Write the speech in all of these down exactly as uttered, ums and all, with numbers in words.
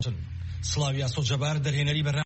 سلاوی سوجبار در هنری برنامه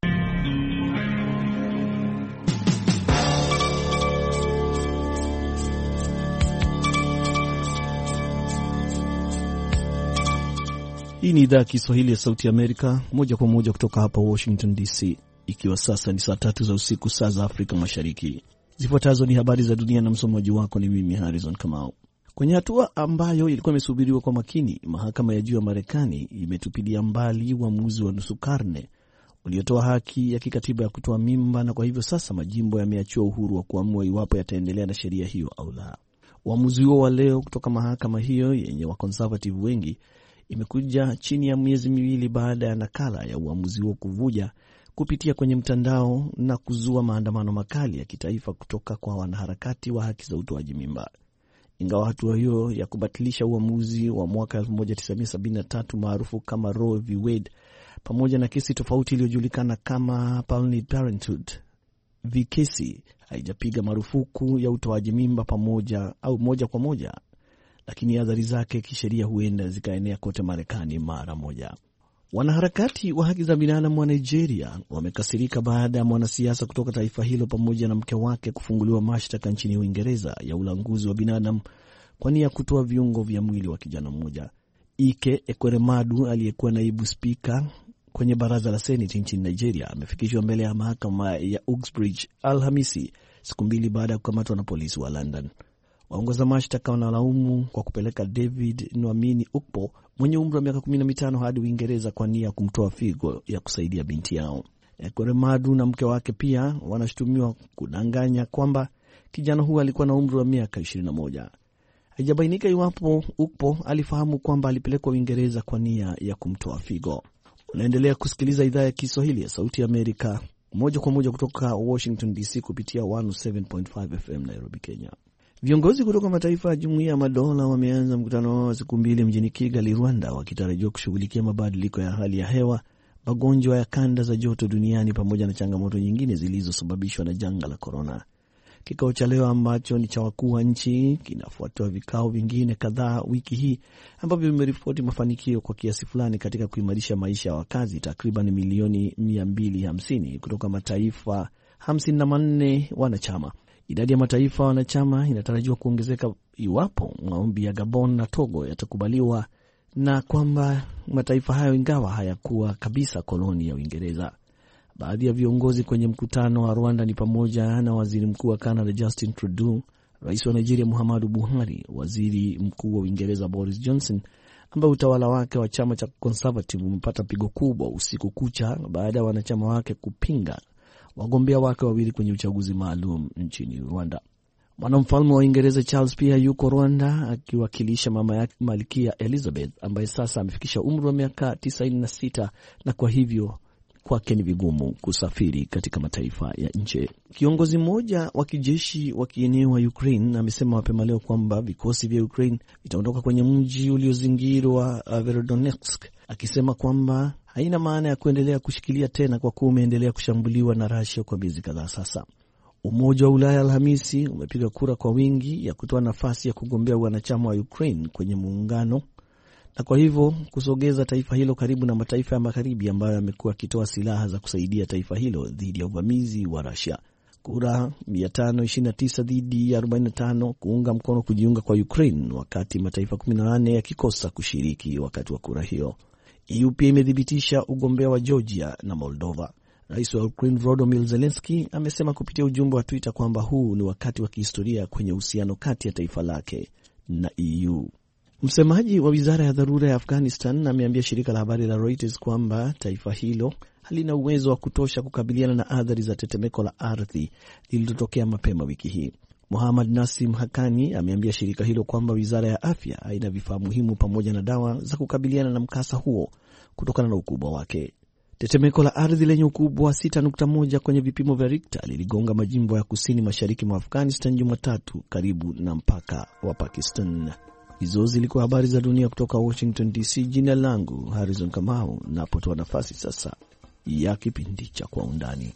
Hii ni idhaa ya Kiswahili ya Sauti Amerika, moja kwa moja kutoka hapa Washington D C, ikiwa sasa ni saa tatu za usiku saa za Afrika Mashariki. Zifuatazo ni habari za dunia na msomaji wako ni mimi Harrison Kamau. Kwenye hatua ambayo ilikuwa imesubiriwa kwa makini, mahakama ya juu ya Marekani imetupilia mbali uamuzi wa nusu karne uliotoa haki ya kikatiba ya kutoa mimba, na kwa hivyo sasa majimbo yameachiwa uhuru wa kuamua iwapo yataendelea na sheria hiyo au la. Uamuzi huo wa leo kutoka mahakama hiyo yenye wa conservative wengi imekuja chini ya miezi miwili baada ya nakala ya uamuzi huo kuvuja kupitia kwenye mtandao na kuzua maandamano makali ya kitaifa kutoka kwa wanaharakati wa haki za utoaji mimba. Ingawa hatua hiyo ya kubatilisha uamuzi wa mwaka elfu moja tisa mia sabini na tatu maarufu kama Roe v. Wade pamoja na kesi tofauti iliyojulikana kama Planned Parenthood v. Casey haijapiga marufuku ya utoaji mimba pamoja au moja kwa moja, lakini athari zake kisheria huenda zikaenea kote Marekani mara moja. Wanaharakati wa haki za binadamu wa Nigeria wamekasirika baada ya mwanasiasa kutoka taifa hilo pamoja na mke wake kufunguliwa mashtaka nchini Uingereza ya ulanguzi wa binadamu kwa nia ya kutoa viungo vya mwili wa kijana mmoja. Ike Ekweremadu aliyekuwa naibu spika kwenye baraza la Senate nchini Nigeria amefikishwa mbele ya mahakama ya Uxbridge Alhamisi, siku mbili baada ya kukamatwa na polisi wa London. Waongoza mashtaka wanalaumu kwa kupeleka David Nwamini Ukpo mwenye umri wa miaka kumi na mitano hadi Uingereza kwa nia kumtoa figo ya kusaidia binti yao. Ekweremadu na mke wake pia wanashutumiwa kudanganya kwamba kijana huyo alikuwa na umri wa miaka ishirini na moja. Haijabainika iwapo Ukpo alifahamu kwamba alipelekwa Uingereza kwa nia ya kumtoa figo. Unaendelea kusikiliza idhaa ya Kiswahili ya Sauti ya Amerika moja kwa moja kutoka Washington D C kupitia one oh seven point five F M Nairobi, Kenya. Viongozi kutoka mataifa ya Jumuiya ya Madola wameanza mkutano wao wa siku mbili mjini Kigali, Rwanda, wakitarajiwa kushughulikia mabadiliko ya hali ya hewa, magonjwa ya kanda za joto duniani pamoja na changamoto nyingine zilizosababishwa na janga la corona. Kikao cha leo ambacho ni cha wakuu wa nchi kinafuatia vikao vingine kadhaa wiki hii ambavyo vimeripoti mafanikio kwa kiasi fulani katika kuimarisha maisha ya wakazi takriban milioni mia mbili hamsini kutoka mataifa hamsini na manne wanachama. Idadi ya mataifa wanachama inatarajiwa kuongezeka iwapo maombi ya Gabon na Togo yatakubaliwa, na kwamba mataifa hayo ingawa hayakuwa kabisa koloni ya Uingereza. Baadhi ya viongozi kwenye mkutano wa Rwanda ni pamoja na Waziri Mkuu wa Canada Justin Trudeau, Rais wa Nigeria Muhammadu Buhari, Waziri Mkuu wa Uingereza Boris Johnson, ambaye utawala wake wa chama cha Conservative umepata pigo kubwa usiku kucha baada ya wanachama wake kupinga wagombea wake wawili kwenye uchaguzi maalum nchini Rwanda. Mwanamfalme wa Uingereza Charles pia yuko Rwanda akiwakilisha mama yake Malkia Elizabeth ambaye sasa amefikisha umri wa miaka tisaini na sita, na kwa hivyo kwake ni vigumu kusafiri katika mataifa ya nje. Kiongozi mmoja wa kijeshi wa kieneo wa Ukraine amesema mapema leo kwamba vikosi vya Ukraine vitaondoka kwenye mji uliozingirwa Verodonetsk, akisema kwamba haina maana ya kuendelea kushikilia tena kwa kuwa umeendelea kushambuliwa na Russia kwa miezi kadhaa sasa. Umoja wa Ulaya Alhamisi umepiga kura kwa wingi ya kutoa nafasi ya kugombea wanachama wa Ukraine kwenye muungano, na kwa hivyo kusogeza taifa hilo karibu na mataifa ya magharibi ambayo yamekuwa yakitoa silaha za kusaidia taifa hilo dhidi ya uvamizi wa Russia. Kura mia tano ishirini na tisa dhidi ya arobaini na tano kuunga mkono kujiunga kwa Ukraine, wakati mataifa kumi na nane yakikosa kushiriki wakati wa kura hiyo. E U pia imethibitisha ugombea wa Georgia na Moldova. Rais wa Ukraine Volodymyr Zelensky amesema kupitia ujumbe wa Twitter kwamba huu ni wakati wa kihistoria kwenye uhusiano kati ya taifa lake na E U. Msemaji wa wizara ya dharura ya Afghanistan ameambia shirika la habari la Reuters kwamba taifa hilo halina uwezo wa kutosha kukabiliana na athari za tetemeko la ardhi lililotokea mapema wiki hii. Muhammad Nasim Hakani ameambia shirika hilo kwamba wizara ya afya haina vifaa muhimu pamoja na dawa za kukabiliana na mkasa huo kutokana na ukubwa wake. Tetemeko la ardhi lenye ukubwa wa sita nukta moja kwenye vipimo vya Richter liligonga majimbo ya kusini mashariki mwa Afghanistan Jumatatu karibu na mpaka wa Pakistan. Hizo zilikuwa habari za dunia kutoka Washington D C. Jina langu Harrison Kamau, napotoa nafasi sasa ya kipindi cha Kwa Undani.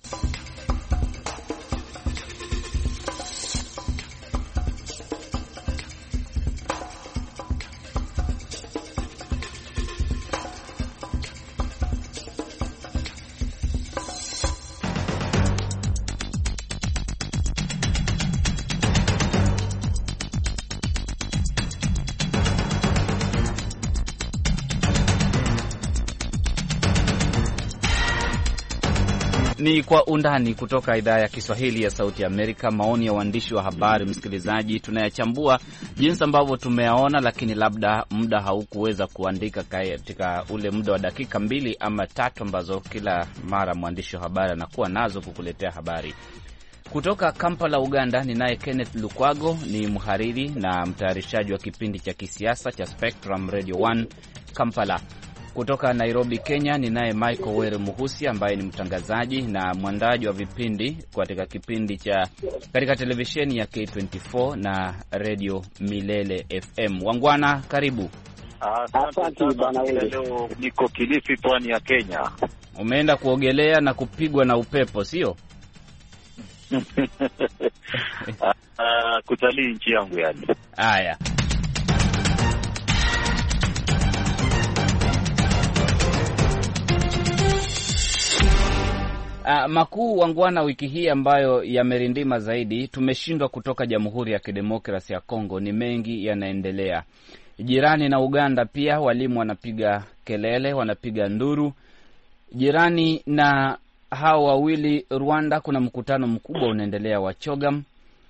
Ni Kwa Undani kutoka idhaa ya Kiswahili ya Sauti Amerika. Maoni ya waandishi wa habari, msikilizaji, tunayachambua jinsi ambavyo tumeyaona, lakini labda muda haukuweza kuandika katika ule muda wa dakika mbili ama tatu ambazo kila mara mwandishi wa habari anakuwa nazo kukuletea habari. Kutoka Kampala, Uganda, ninaye Kenneth Lukwago, ni mhariri na mtayarishaji wa kipindi cha kisiasa cha Spectrum Radio one Kampala. Kutoka Nairobi, Kenya, ninaye Michael Were Muhusi ambaye ni mtangazaji na mwandaji wa vipindi katika kipindi cha katika televisheni ya K twenty four na Radio Milele F M. Wangwana, karibu. Asante bwana Were. Leo niko Kilifi, pwani ya Kenya. Umeenda kuogelea na kupigwa na upepo, sio? uh, kutalii nchi yangu yani. Haya. Uh, makuu Wangwana wiki hii ambayo yamerindima zaidi, tumeshindwa kutoka Jamhuri ya Kidemokrasia ya Kongo, ni mengi yanaendelea. Jirani na Uganda pia walimu wanapiga kelele, wanapiga nduru. Jirani na hao wawili Rwanda, kuna mkutano mkubwa unaendelea wa CHOGM,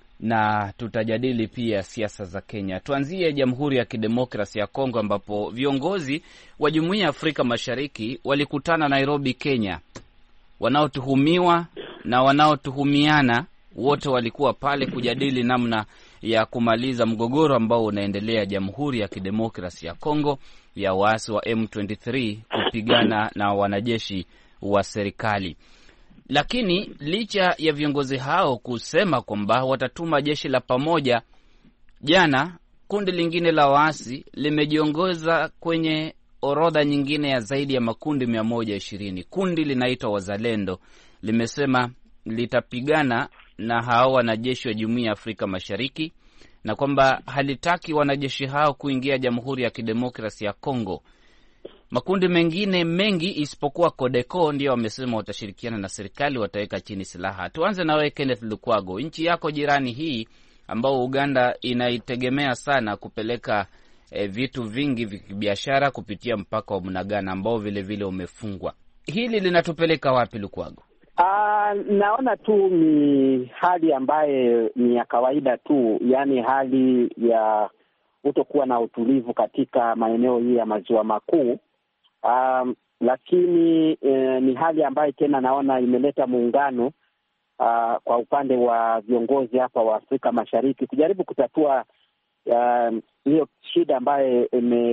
na tutajadili pia siasa za Kenya. Tuanzie Jamhuri ya Kidemokrasia ya Kongo ambapo viongozi wa Jumuiya ya Afrika Mashariki walikutana Nairobi, Kenya. Wanaotuhumiwa na wanaotuhumiana wote walikuwa pale kujadili namna ya kumaliza mgogoro ambao unaendelea Jamhuri ya Kidemokrasia ya Kongo ya waasi wa M ishirini na tatu kupigana na wanajeshi wa serikali. Lakini licha ya viongozi hao kusema kwamba watatuma jeshi la pamoja, jana kundi lingine la waasi limejiongoza kwenye orodha nyingine ya zaidi ya makundi mia moja ishirini. Kundi linaitwa Wazalendo limesema litapigana na hao wanajeshi wa Jumuiya ya Afrika Mashariki na kwamba halitaki wanajeshi hao kuingia Jamhuri ya Kidemokrasia ya Kongo. Makundi mengine mengi isipokuwa Codeco ndio wamesema watashirikiana na serikali, wataweka chini silaha. Tuanze na wewe Kenneth Lukwago, nchi yako jirani hii ambao Uganda inaitegemea sana kupeleka E, vitu vingi vya biashara kupitia mpaka wa Bunagana ambao vile vile umefungwa. Hili linatupeleka wapi Lukwago? Ah, naona tu ni hali ambaye ni ya kawaida tu, yani hali ya kutokuwa na utulivu katika maeneo hii ya maziwa makuu. Um, lakini eh, ni hali ambayo tena naona imeleta muungano uh, kwa upande wa viongozi hapa wa Afrika Mashariki kujaribu kutatua hiyo uh, shida ambayo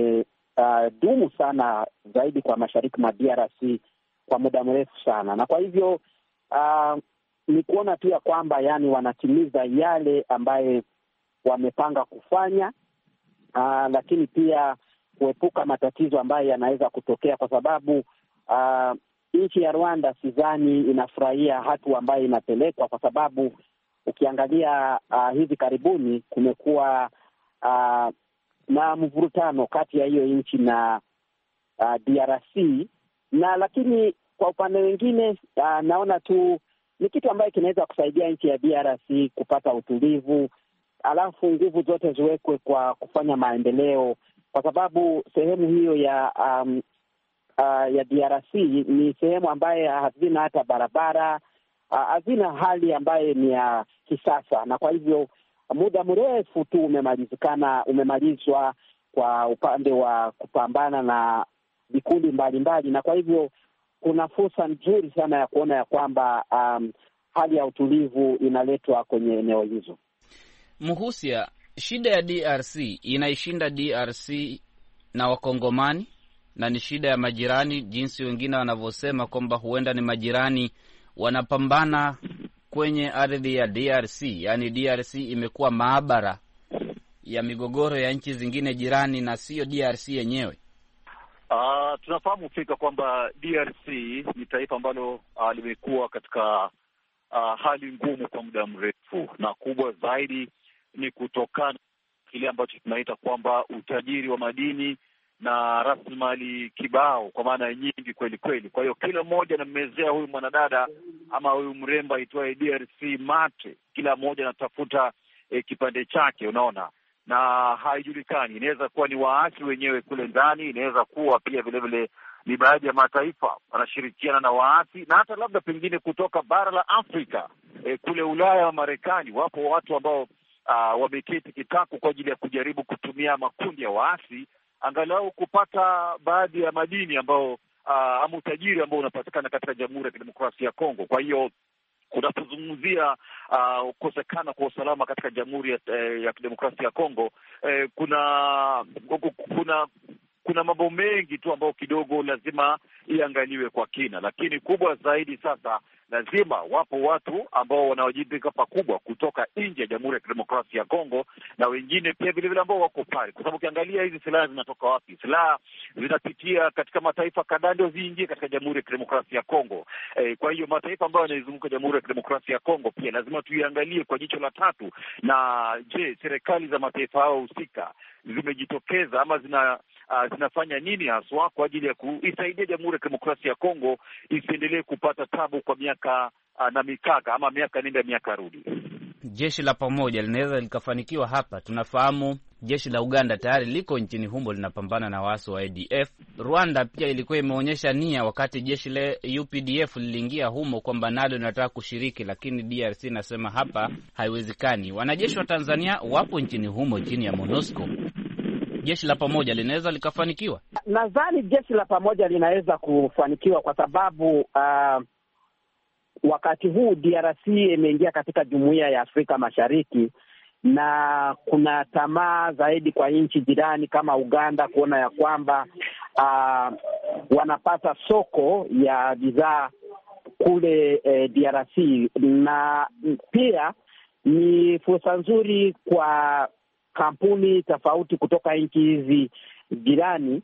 imedumu uh, sana zaidi kwa mashariki mwa D R C kwa muda mrefu sana. Na kwa hivyo uh, ni kuona tu ya kwamba yani wanatimiza yale ambaye wamepanga kufanya, uh, lakini pia kuepuka matatizo ambayo yanaweza kutokea, kwa sababu uh, nchi ya Rwanda sidhani inafurahia hatua ambayo inapelekwa, kwa sababu ukiangalia uh, hivi karibuni kumekuwa uh, na mvurutano kati ya hiyo nchi na uh, D R C, na lakini kwa upande mwingine uh, naona tu ni kitu ambacho kinaweza kusaidia nchi ya D R C kupata utulivu, alafu nguvu zote ziwekwe kwa kufanya maendeleo, kwa sababu sehemu hiyo ya um, uh, ya D R C ni sehemu ambayo hazina hata barabara, uh, hazina hali ambayo ni ya kisasa, na kwa hivyo muda mrefu tu umemalizikana umemalizwa kwa upande wa kupambana na vikundi mbalimbali, na kwa hivyo kuna fursa nzuri sana ya kuona ya kwamba um, hali ya utulivu inaletwa kwenye eneo hizo. Muhusia, shida ya D R C inaishinda D R C na Wakongomani, na ni shida ya majirani, jinsi wengine wanavyosema kwamba huenda ni majirani wanapambana kwenye ardhi ya D R C. Yani D R C imekuwa maabara ya migogoro ya nchi zingine jirani na sio D R C yenyewe. Uh, tunafahamu fika kwamba D R C ni taifa ambalo uh, limekuwa katika uh, hali ngumu kwa muda mrefu, na kubwa zaidi ni kutokana kile ambacho tunaita kwamba utajiri wa madini na rasilimali kibao, kwa maana nyingi kweli kweli. Kwa hiyo kila mmoja anammezea huyu mwanadada ama huyu mrembo aitwaye D R C mate, kila mmoja anatafuta eh, kipande chake, unaona, na haijulikani. Inaweza kuwa ni waasi wenyewe kule ndani, inaweza kuwa pia vile vile ni baadhi ya mataifa wanashirikiana na waasi, na hata labda pengine kutoka bara la Afrika, e, kule Ulaya wa Marekani, wapo watu ambao uh, wameketi kitako kwa ajili ya kujaribu kutumia makundi ya waasi angalau kupata baadhi ya madini ambao uh, ama utajiri ambao unapatikana katika Jamhuri ya Kidemokrasia ya Kongo. Kwa hiyo unapozungumzia kukosekana uh, kwa usalama katika Jamhuri ya, eh, ya Kidemokrasia ya Kongo, eh, kuna kuna kuna mambo mengi tu ambayo kidogo lazima iangaliwe kwa kina, lakini kubwa zaidi sasa, lazima wapo watu ambao wanawajibika pakubwa kutoka nje ya Jamhuri ya Kidemokrasia ya Kongo, na wengine pia vile vile ambao wako pale, kwa sababu ukiangalia hizi silaha zinatoka wapi? Silaha zinapitia katika mataifa kadhaa ndio ziingie katika Jamhuri ya Kidemokrasia ya Kongo. E, kwa hiyo mataifa ambayo yanayozunguka Jamhuri ya Kidemokrasia ya Kongo pia lazima tuiangalie kwa jicho la tatu. Na je, serikali za mataifa hao husika zimejitokeza ama zina Uh, zinafanya nini haswa kwa ajili ya kuisaidia Jamhuri ya Kidemokrasia ya Kongo isiendelee kupata tabu kwa miaka uh, na mikaka ama miaka nenda miaka rudi? Jeshi la pamoja linaweza likafanikiwa hapa. Tunafahamu jeshi la Uganda tayari liko nchini humo linapambana na waasi wa A D F. Rwanda pia ilikuwa imeonyesha nia wakati jeshi la U P D F liliingia humo kwamba nalo linataka kushiriki, lakini D R C nasema hapa haiwezekani. Wanajeshi wa Tanzania wapo nchini humo chini ya MONUSCO. Jeshi la pamoja linaweza likafanikiwa? Nadhani jeshi la pamoja linaweza kufanikiwa kwa sababu uh, wakati huu D R C imeingia katika Jumuiya ya Afrika Mashariki, na kuna tamaa zaidi kwa nchi jirani kama Uganda kuona ya kwamba uh, wanapata soko ya bidhaa kule eh, D R C, na pia ni fursa nzuri kwa kampuni tofauti kutoka nchi hizi jirani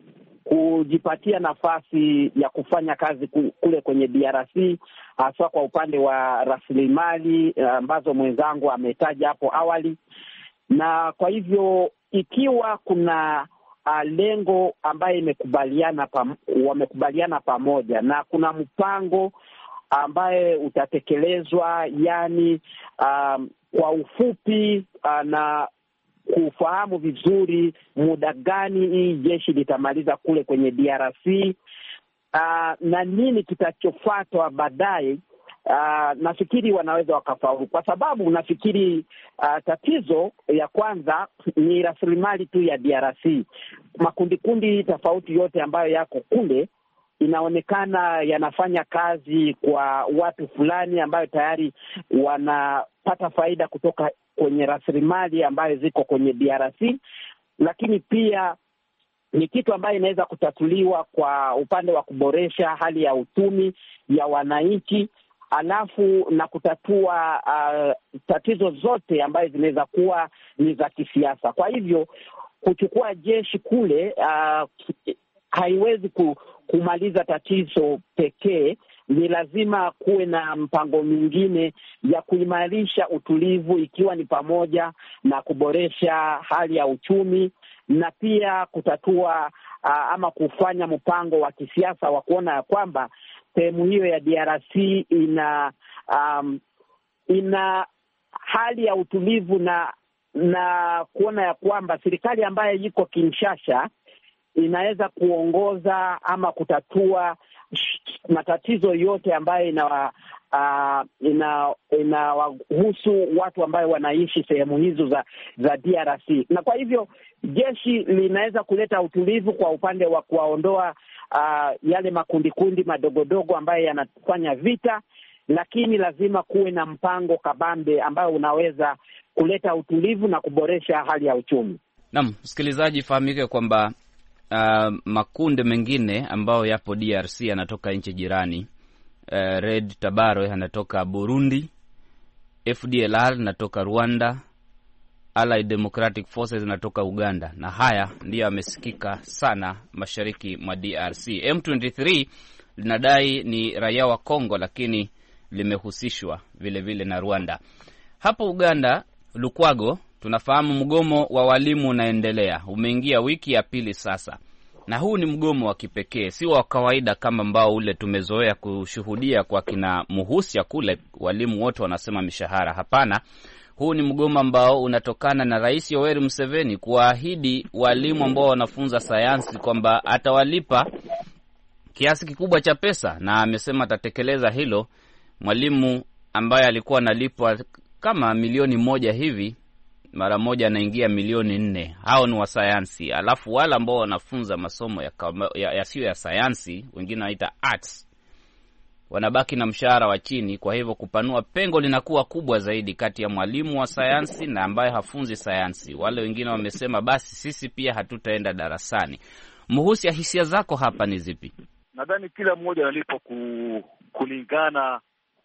kujipatia nafasi ya kufanya kazi kule kwenye D R C, hasa kwa upande wa rasilimali ambazo mwenzangu ametaja hapo awali. Na kwa hivyo ikiwa kuna uh, lengo ambaye imekubaliana pam, wamekubaliana pamoja na kuna mpango ambaye utatekelezwa, yani um, kwa ufupi uh, na kufahamu vizuri muda gani hii jeshi litamaliza kule kwenye D R C uh, na nini kitachofuatwa baadaye, uh, nafikiri wanaweza wakafaulu, kwa sababu nafikiri uh, tatizo ya kwanza ni rasilimali tu ya D R C. Makundi kundi tofauti yote ambayo yako kule inaonekana yanafanya kazi kwa watu fulani ambayo tayari wanapata faida kutoka kwenye rasilimali ambayo ziko kwenye D R C, lakini pia ni kitu ambayo inaweza kutatuliwa kwa upande wa kuboresha hali ya uchumi ya wananchi, alafu na kutatua uh, tatizo zote ambayo zinaweza kuwa ni za kisiasa. Kwa hivyo kuchukua jeshi kule uh, haiwezi kumaliza tatizo pekee. Ni lazima kuwe na mpango mwingine ya kuimarisha utulivu, ikiwa ni pamoja na kuboresha hali ya uchumi na pia kutatua uh, ama kufanya mpango wa kisiasa wa kuona ya kwamba sehemu hiyo ya D R C ina um, ina hali ya utulivu na na kuona ya kwamba serikali ambayo iko Kinshasa inaweza kuongoza ama kutatua matatizo yote ambayo ina uh, ina inawahusu watu ambao wanaishi sehemu hizo za za D R C. Na kwa hivyo jeshi linaweza kuleta utulivu kwa upande wa kuwaondoa uh, yale makundi kundi madogodogo ambayo yanafanya vita, lakini lazima kuwe na mpango kabambe ambao unaweza kuleta utulivu na kuboresha hali ya uchumi. Naam, msikilizaji, fahamike kwamba Uh, makundi mengine ambayo yapo D R C yanatoka nchi jirani. uh, Red Tabaro yanatoka Burundi, F D L R yanatoka Rwanda, Allied Democratic Forces yanatoka Uganda, na haya ndiyo yamesikika sana mashariki mwa D R C. M ishirini na tatu linadai ni raia wa Kongo, lakini limehusishwa vile vile na Rwanda. Hapo Uganda, Lukwago, tunafahamu mgomo wa walimu unaendelea. Umeingia wiki ya pili sasa. Na huu ni mgomo wa kipekee, si wa kawaida kama ambao ule tumezoea kushuhudia kwa kina Muhusia kule, walimu wote wanasema mishahara. Hapana, huu ni mgomo ambao unatokana na Rais Yoweri Museveni kuahidi walimu ambao wanafunza sayansi kwamba atawalipa kiasi kikubwa cha pesa, na amesema atatekeleza hilo. Mwalimu ambaye alikuwa analipwa kama milioni moja hivi, mara moja anaingia milioni nne. Hao ni wa sayansi. Alafu wale ambao wanafunza masomo ya yasiyo ya, ya sayansi, wengine wanaita arts, wanabaki na mshahara wa chini. Kwa hivyo kupanua pengo linakuwa kubwa zaidi kati ya mwalimu wa sayansi na ambaye hafunzi sayansi. Wale wengine wamesema basi sisi pia hatutaenda darasani. Muhusi, ya hisia zako hapa ni zipi? Nadhani kila mmoja analipwa ku, kulingana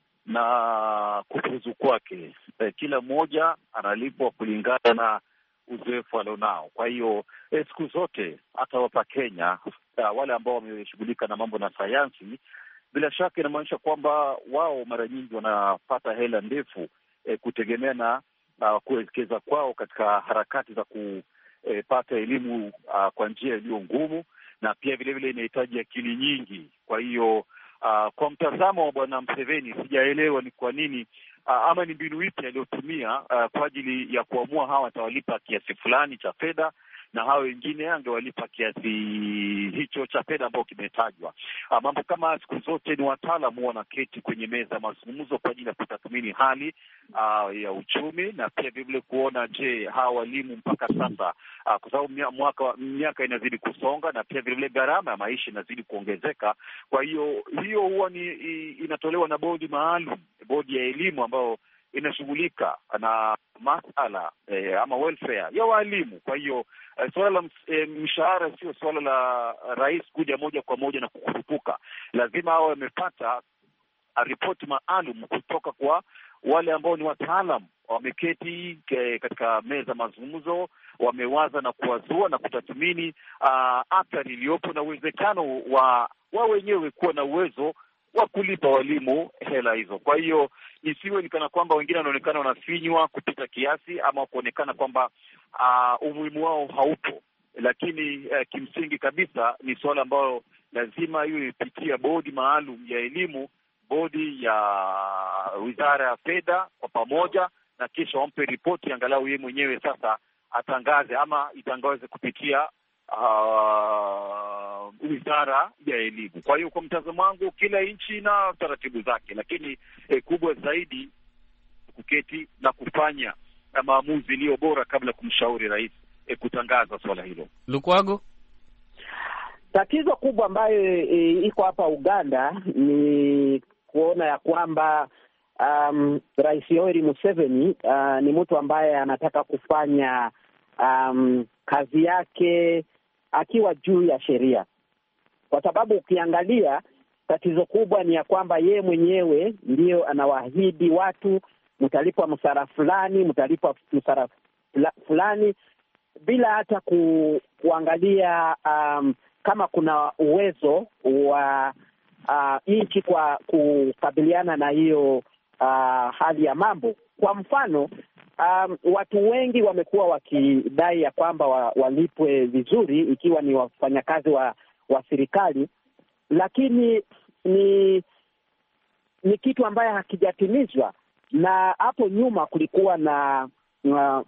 na kufuzu kwake. Eh, kila mmoja analipwa kulingana na uzoefu alionao. Kwa hiyo eh, siku zote hata hapa Kenya uh, wale ambao wameshughulika na mambo na sayansi, bila shaka inamaanisha kwamba wao mara nyingi wanapata hela ndefu eh, kutegemea na uh, kuwekeza kwao katika harakati za kupata eh, elimu uh, kwa njia iliyo ngumu, na pia vile vile inahitaji akili nyingi. Kwa hiyo Uh, kwa mtazamo wa Bwana Museveni, sijaelewa ni kwa nini uh, ama ni mbinu ipi aliyotumia uh, kwa ajili ya kuamua hawa watawalipa kiasi fulani cha fedha na hao wengine angewalipa kiasi hicho cha fedha ambao kimetajwa. Uh, mambo kama siku zote ni wataalamu wanaketi kwenye meza mazungumzo kwa ajili ya kutathmini hali uh, ya uchumi, na pia vile kuona je, hawa walimu mpaka sasa uh, kwa sababu mwaka miaka inazidi kusonga na pia vile gharama ya maisha inazidi kuongezeka. Kwa hiyo hiyo huwa ni inatolewa na bodi maalum, bodi ya elimu ambayo inashughulika na masala eh, ama welfare ya walimu. Kwa hiyo eh, swala la eh, mshahara sio swala la rais kuja moja kwa moja na kukurupuka. Lazima hao wamepata ripoti maalum kutoka kwa wale ambao ni wataalamu, wameketi ke, katika meza mazungumzo, wamewaza na kuwazua na kutathmini uh, athari iliyopo na uwezekano wa wao wenyewe kuwa na uwezo wa kulipa walimu hela hizo. Kwa hiyo isiwe ni kana kwamba wengine wanaonekana wanafinywa kupita kiasi ama kuonekana kwamba uh, umuhimu wao haupo, lakini uh, kimsingi kabisa ni suala ambalo lazima iwe ipitia bodi maalum ya elimu, bodi ya Wizara ya Fedha kwa pamoja, na kisha wampe ripoti angalau yeye mwenyewe sasa atangaze ama itangaze kupitia Uh, wizara ya elimu. Kwa hiyo kwa mtazamo wangu, kila nchi na taratibu zake, lakini eh, kubwa zaidi kuketi na kufanya na maamuzi iliyo bora kabla kumshauri rais eh, kutangaza swala hilo. Lukwago, tatizo kubwa ambayo e, iko hapa Uganda ni kuona ya kwamba um, Rais Yoweri Museveni uh, ni mtu ambaye anataka kufanya um, kazi yake akiwa juu ya sheria, kwa sababu ukiangalia tatizo kubwa ni ya kwamba yeye mwenyewe ndio anawaahidi watu mtalipwa msara fulani, mtalipwa msara fulani bila hata ku, kuangalia um, kama kuna uwezo wa uh, nchi kwa kukabiliana na hiyo uh, hali ya mambo. Kwa mfano, Um, watu wengi wamekuwa wakidai ya kwamba wa, walipwe vizuri ikiwa ni wafanyakazi wa, wa serikali, lakini ni ni kitu ambaye hakijatimizwa. Na hapo nyuma kulikuwa na uh,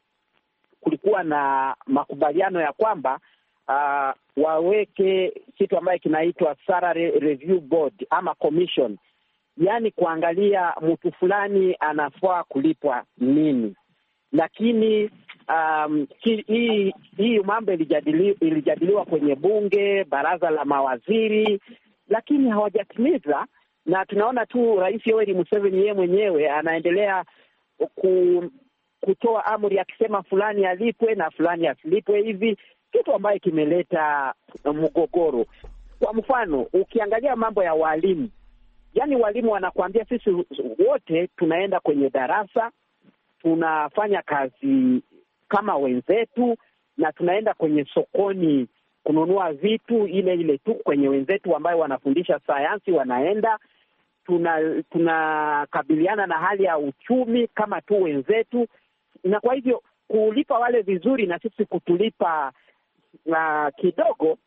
kulikuwa na makubaliano ya kwamba uh, waweke kitu ambaye kinaitwa Salary Review Board ama commission, yaani kuangalia mtu fulani anafaa kulipwa nini. Lakini um, hii hii mambo ilijadili, ilijadiliwa kwenye bunge, baraza la mawaziri, lakini hawajatimiza. Na tunaona tu Rais Yoweri Museveni yeye mwenyewe anaendelea ku, kutoa amri akisema fulani alipwe na fulani asilipwe hivi, kitu ambaye kimeleta mgogoro. Kwa mfano, ukiangalia mambo ya walimu, yaani walimu wanakuambia sisi wote tunaenda kwenye darasa, tunafanya kazi kama wenzetu, na tunaenda kwenye sokoni kununua vitu ile ile tu kwenye wenzetu ambayo wanafundisha sayansi wanaenda. Tuna tunakabiliana na hali ya uchumi kama tu wenzetu, na kwa hivyo kulipa wale vizuri na sisi kutulipa uh, kidogo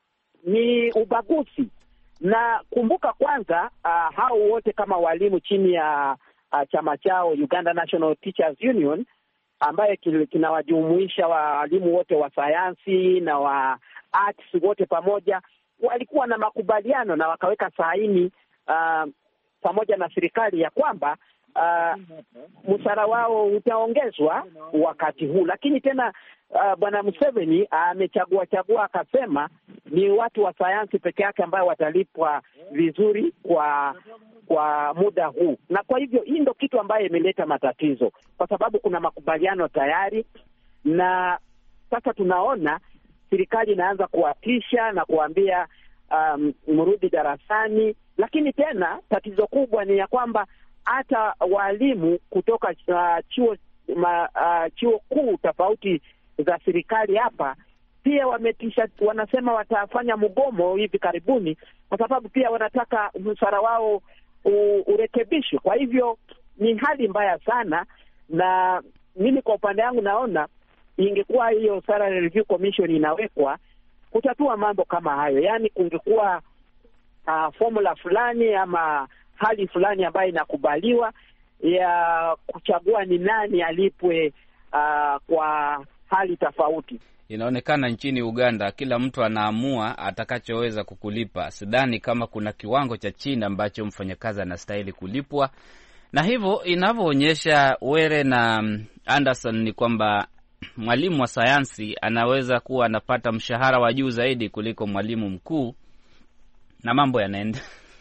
ni ubaguzi. Na kumbuka kwanza, uh, hao wote kama walimu chini ya uh, chama chao Uganda National Teachers Union, ambaye kinawajumuisha walimu wote wa sayansi na wa arts wote pamoja, walikuwa na makubaliano na wakaweka saini uh, pamoja na serikali ya kwamba uh, mshahara wao utaongezwa wakati huu. Lakini tena uh, Bwana Museveni amechagua uh, chagua akasema ni watu wa sayansi peke yake ambao watalipwa vizuri kwa kwa muda huu. Na kwa hivyo hii ndio kitu ambayo imeleta matatizo, kwa sababu kuna makubaliano tayari, na sasa tunaona serikali inaanza kuwatisha na kuambia um, mrudi darasani. Lakini tena tatizo kubwa ni ya kwamba hata walimu kutoka uh, chuo ma, uh, chuo kuu tofauti za serikali hapa pia wametisha, wanasema watafanya mgomo hivi karibuni, kwa sababu pia wanataka mshahara wao urekebishwe. Kwa hivyo ni hali mbaya sana, na mimi kwa upande wangu naona ingekuwa hiyo Salary Review Commission inawekwa kutatua mambo kama hayo. Yaani kungekuwa uh, formula fulani ama hali fulani ambayo inakubaliwa ya kuchagua ni nani alipwe uh, kwa hali tofauti. Inaonekana nchini Uganda kila mtu anaamua atakachoweza kukulipa. Sidhani kama kuna kiwango cha chini ambacho mfanyakazi anastahili kulipwa. Na hivyo inavyoonyesha Were na Anderson ni kwamba mwalimu wa sayansi anaweza kuwa anapata mshahara wa juu zaidi kuliko mwalimu mkuu, na mambo yanaenda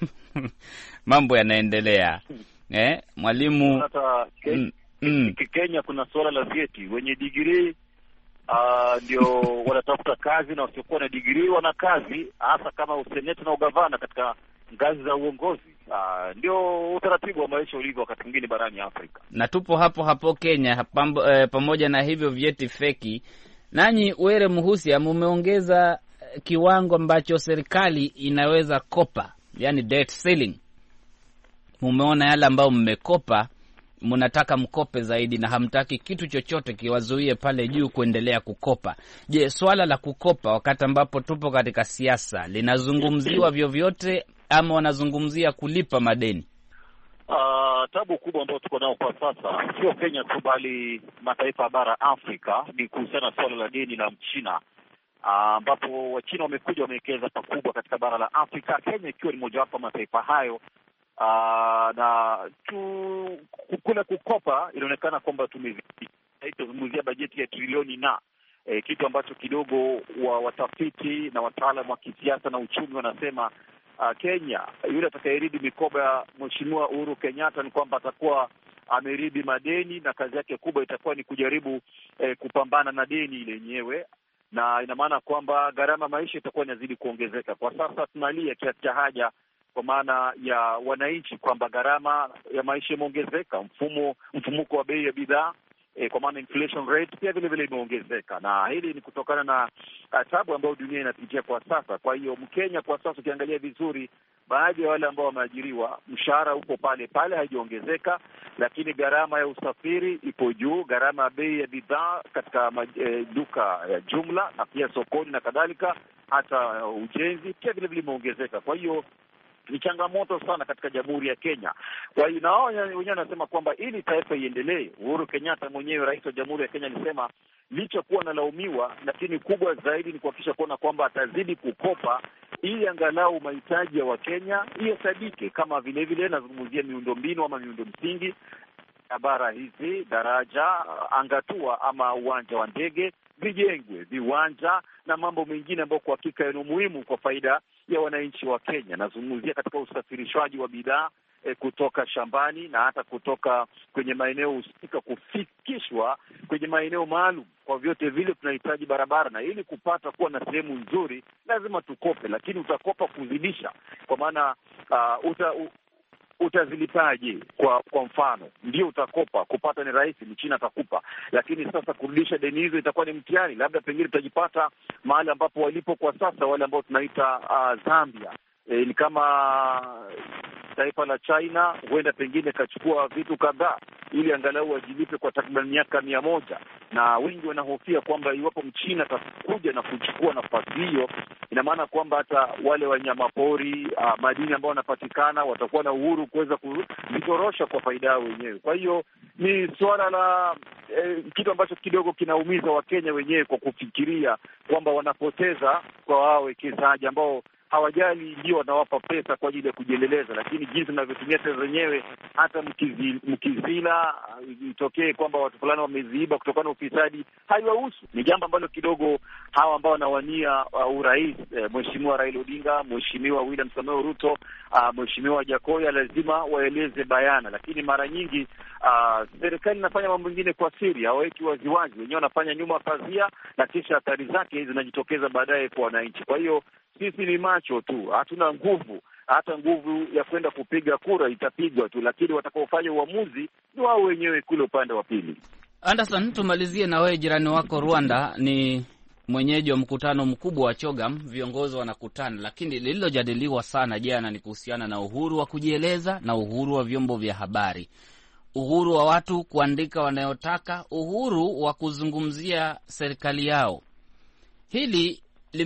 mambo yanaendelea. Eh, mwalimu hata Kenya, mm, Kenya kuna swala la vyeti. Wenye degree Uh, ndio wanatafuta kazi na wasiokuwa na degree wana kazi, hasa kama useneta na ugavana katika ngazi za uongozi. Uh, ndio utaratibu wa maisha ulivyo wakati mwingine barani Afrika. Na tupo hapo hapo Kenya pambo, eh, pamoja na hivyo vyeti feki. Nanyi Were Muhusia mumeongeza kiwango ambacho serikali inaweza kopa, yani debt ceiling. Mumeona yale ambao mmekopa, mnataka mkope zaidi na hamtaki kitu chochote kiwazuie pale juu kuendelea kukopa. Je, swala la kukopa wakati ambapo tupo katika siasa linazungumziwa vyovyote ama wanazungumzia kulipa madeni? Uh, tabu kubwa ambayo tuko nao kwa sasa sio Kenya tu bali mataifa ya bara Afrika ni kuhusiana na swala la deni la Mchina, ambapo uh, Wachina wamekuja wamewekeza pakubwa katika bara la Afrika, Kenya ikiwa ni mojawapo mataifa hayo. Uh, na tu kule kukopa inaonekana kwamba tumezungumzia bajeti ya trilioni na e, kitu ambacho kidogo wa watafiti na wataalamu wa kisiasa na uchumi wanasema uh, Kenya yule atakayeridi mikoba ya Mheshimiwa Uhuru Kenyatta ni kwamba atakuwa ameridi madeni, na kazi yake kubwa itakuwa ni kujaribu eh, kupambana na deni ile yenyewe, na ina maana kwamba gharama maisha itakuwa inazidi kuongezeka. Kwa sasa tunalia kiasi cha haja kwa maana ya wananchi kwamba gharama ya maisha imeongezeka, mfumo mfumuko wa bei ya bidhaa e, kwa maana inflation rate pia vile vile imeongezeka, na hili ni kutokana na tabu ambayo dunia inapitia kwa sasa. Kwa hiyo Mkenya kwa sasa ukiangalia vizuri, baadhi ya wale ambao wameajiriwa mshahara uko pale pale, haijaongezeka, lakini gharama ya usafiri ipo juu, gharama ya bei ya bidhaa katika e, duka ya jumla na pia sokoni na kadhalika, hata uh, ujenzi pia vile vile imeongezeka. Kwa hiyo ni changamoto sana katika Jamhuri ya Kenya. Kwa hiyo nao wenyewe wanasema kwamba ili taifa iendelee, Uhuru Kenyatta mwenyewe rais wa Jamhuri ya Kenya alisema licha kuwa analaumiwa, lakini kubwa zaidi ni kuhakikisha kuona kwamba atazidi kukopa ili angalau mahitaji ya Wakenya ihesabike, kama vile vile nazungumzia miundombinu ama miundo msingi, barabara hizi, daraja, angatua ama uwanja wa ndege vijengwe, viwanja na mambo mengine ambayo kwa hakika ni muhimu kwa faida ya wananchi wa Kenya. Nazungumzia katika usafirishwaji wa bidhaa e, kutoka shambani na hata kutoka kwenye maeneo husika kufikishwa kwenye maeneo maalum. Kwa vyote vile tunahitaji barabara, na ili kupata kuwa na sehemu nzuri lazima tukope, lakini utakopa kuzidisha, kwa maana uh, uta u, utazilipaje? Kwa kwa mfano, ndio utakopa, kupata ni rahisi, Mchina atakupa, lakini sasa kurudisha deni hizo itakuwa ni mtihani. Labda pengine tutajipata mahali ambapo walipo kwa sasa wale ambao tunaita uh, Zambia. E, ni kama taifa la China huenda pengine kachukua vitu kadhaa ili angalau wajilipe kwa takriban miaka mia moja, na wengi wanahofia kwamba iwapo Mchina atakuja na kuchukua nafasi hiyo, ina maana kwamba hata wale wanyamapori uh, madini ambao wanapatikana watakuwa na uhuru kuweza kuvitorosha kwa faida yao wenyewe. Kwa hiyo ni suala la eh, kitu ambacho kidogo kinaumiza Wakenya wenyewe kwa kufikiria kwamba wanapoteza kwa wao wekezaji ambao hawajali ndio wanawapa pesa kwa ajili ya kujiendeleza, lakini jinsi mnavyotumia pesa zenyewe, hata mkizi, mkizila itokee kwamba watu fulani wameziiba kutokana na ufisadi, haiwahusu. Ni jambo ambalo kidogo hawa ambao wanawania uh, urais eh, Mheshimiwa Raila Odinga, Mheshimiwa William Samoei Ruto, uh, Mheshimiwa Jakoya lazima waeleze bayana, lakini mara nyingi uh, serikali inafanya mambo mengine kwa siri, hawaweki waziwazi, wenyewe wanafanya nyuma pazia na kisha athari zake zinajitokeza baadaye kwa wananchi. Kwa hiyo sisi ni macho tu, hatuna nguvu. Hata nguvu ya kwenda kupiga kura itapigwa tu, lakini watakaofanya uamuzi ni wao wenyewe kule upande wa pili. Anderson, tumalizie na wewe. Jirani wako Rwanda ni mwenyeji wa mkutano mkubwa wa CHOGM, viongozi wanakutana, lakini lililojadiliwa sana jana ni kuhusiana na uhuru wa kujieleza na uhuru wa vyombo vya habari, uhuru wa watu kuandika wanayotaka, uhuru wa kuzungumzia serikali yao. Hili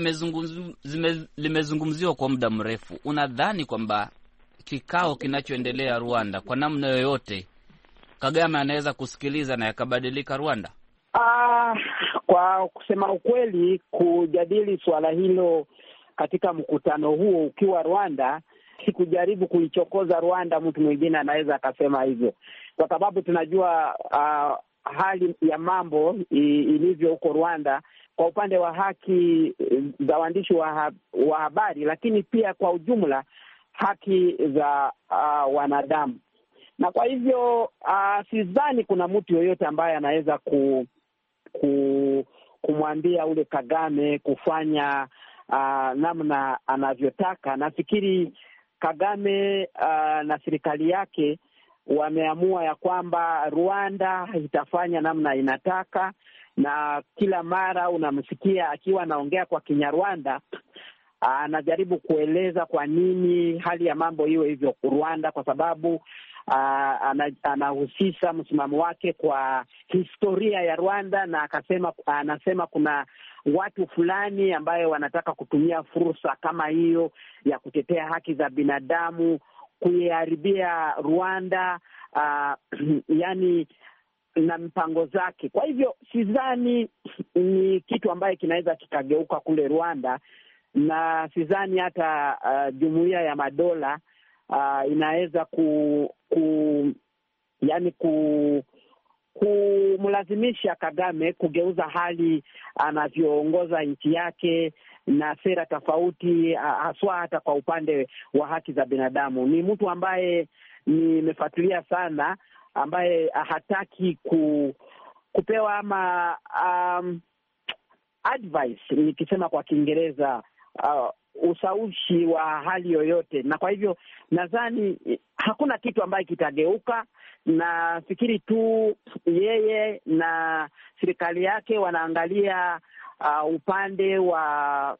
limezungumziwa kwa muda mrefu. Unadhani kwamba kikao kinachoendelea Rwanda kwa namna yoyote Kagame anaweza kusikiliza na yakabadilika Rwanda? Ah, kwa kusema ukweli, kujadili swala hilo katika mkutano huo ukiwa Rwanda, si kujaribu kuichokoza Rwanda. Mtu mwingine anaweza akasema hivyo, kwa sababu tunajua uh, hali ya mambo ilivyo huko Rwanda kwa upande wa haki za waandishi wa, wa habari, lakini pia kwa ujumla haki za uh, wanadamu. Na kwa hivyo uh, sidhani kuna mtu yoyote ambaye anaweza ku, ku kumwambia ule Kagame kufanya uh, namna anavyotaka. Nafikiri Kagame uh, na serikali yake wameamua ya kwamba Rwanda itafanya namna inataka, na kila mara unamsikia akiwa anaongea kwa Kinyarwanda anajaribu kueleza kwa nini hali ya mambo iwe hivyo Rwanda, kwa sababu anahusisha msimamo wake kwa historia ya Rwanda, na akasema anasema kuna watu fulani ambayo wanataka kutumia fursa kama hiyo ya kutetea haki za binadamu kuiharibia Rwanda, uh, yani na mpango zake. Kwa hivyo sidhani ni kitu ambaye kinaweza kikageuka kule Rwanda, na sidhani hata uh, Jumuiya ya Madola uh, inaweza ku, ku yani ku kumlazimisha Kagame kugeuza hali anavyoongoza nchi yake na sera tofauti, haswa hata kwa upande wa haki za binadamu. Ni mtu ambaye nimefuatilia sana, ambaye hataki ku, kupewa ama um, advice, nikisema kwa Kiingereza, uh, ushawishi wa hali yoyote. Na kwa hivyo nadhani hakuna kitu ambaye kitageuka. Na fikiri tu yeye na serikali yake wanaangalia uh, upande wa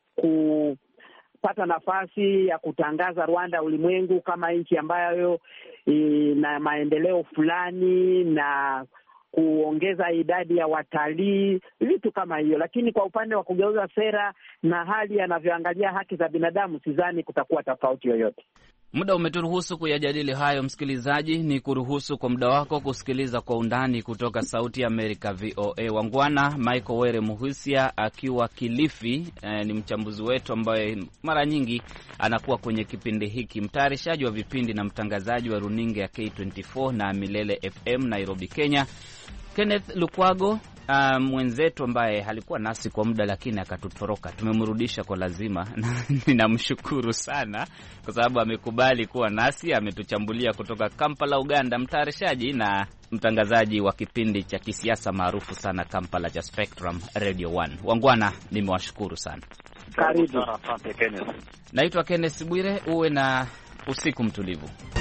kupata nafasi ya kutangaza Rwanda ulimwengu kama nchi ambayo ina maendeleo fulani na kuongeza idadi ya watalii, vitu kama hiyo. Lakini kwa upande wa kugeuza sera na hali anavyoangalia haki za binadamu, sidhani kutakuwa tofauti yoyote. Muda umeturuhusu kuyajadili hayo, msikilizaji. Ni kuruhusu kwa muda wako kusikiliza Kwa Undani kutoka Sauti ya Amerika, V O A. Wangwana Michael Were Muhusia akiwa Kilifi eh, ni mchambuzi wetu ambaye mara nyingi anakuwa kwenye kipindi hiki, mtayarishaji wa vipindi na mtangazaji wa runinga ya K ishirini na nne na Milele F M Nairobi, Kenya. Kenneth Lukwago Uh, mwenzetu ambaye alikuwa nasi kwa muda lakini akatutoroka, tumemrudisha kwa lazima na ninamshukuru sana kwa sababu amekubali kuwa nasi, ametuchambulia kutoka Kampala, Uganda, mtayarishaji na mtangazaji wa kipindi cha kisiasa maarufu sana Kampala cha Spectrum Radio one. Wangwana, nimewashukuru sana. Karibu sana. Asante Kenneth. Naitwa Kenneth Bwire, uwe na usiku mtulivu.